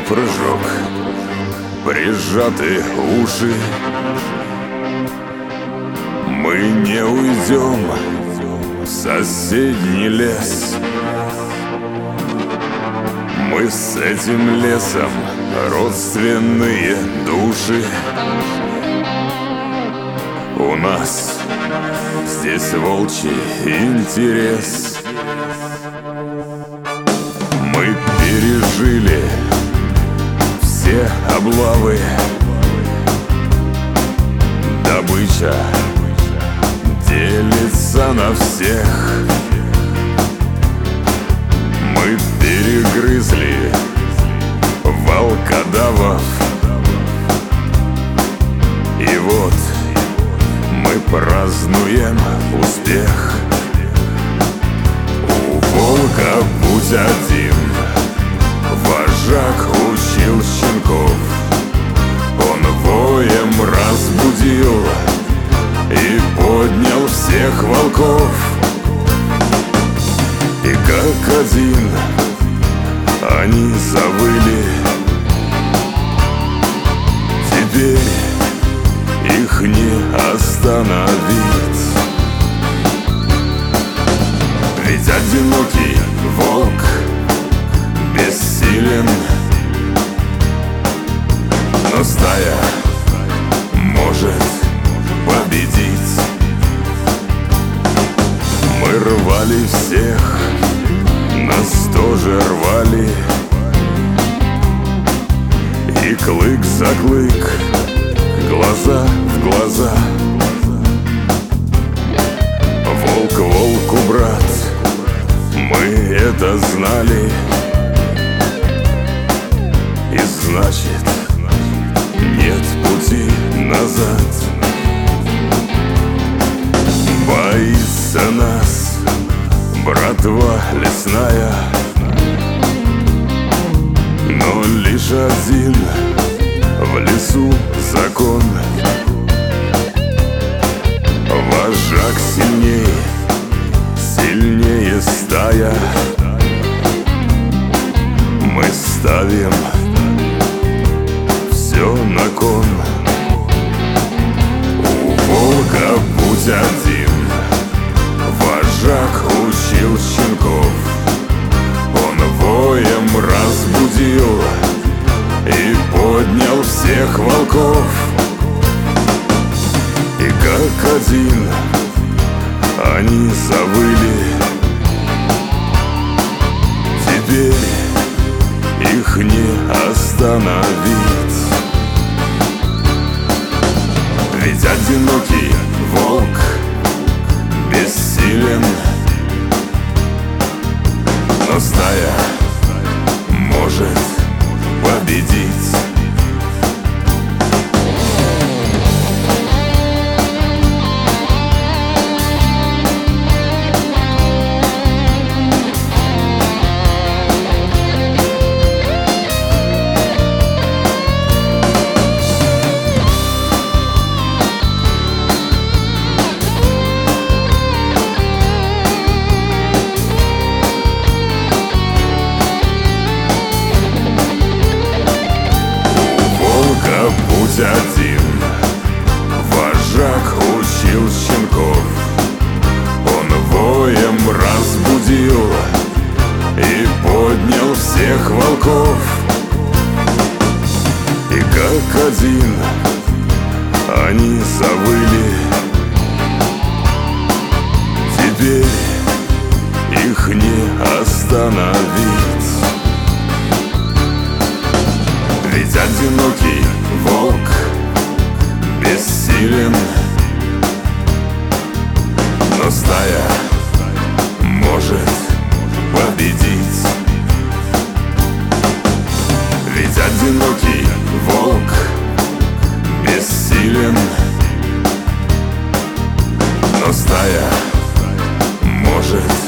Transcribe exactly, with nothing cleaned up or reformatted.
прыжок, прижаты уши. Мы не уйдем в соседний лес. Мы с этим лесом родственные души. У нас здесь волчий интерес. Мы пережили все облавы. Добыча делится на всех. Мы перегрызли волкодавов. И вот мы празднуем успех. У волка путь один, вожак учил щенков. Он воем разбудил и поднял всех волков. И как один они завыли. Теперь их не остановить. Ведь одинокий волк бессилен, но стая может победить. Мы рвали всех, нас тоже рвали. И клык за клык, глаза в глаза. Волк волку брат, мы это знали. И значит, нет пути назад. Боится нас братва лесная, но лишь один в лесу закон. Вожак сильней, сильнее стая. Мы ставим все на кон. У волка путь один, вожак учил щенков. Он воем разбудил и поднял всех волков. И как один они завыли. Теперь их не остановить. Ведь одинокий волк бессилен, но стая может победить. Путь один, вожак учил щенков. Он воем разбудил и поднял всех волков. И как один они завыли. Теперь их не остановить. Ведь одинокий волк бессилен, но стая может победить. Ведь одинокий волк бессилен, но стая может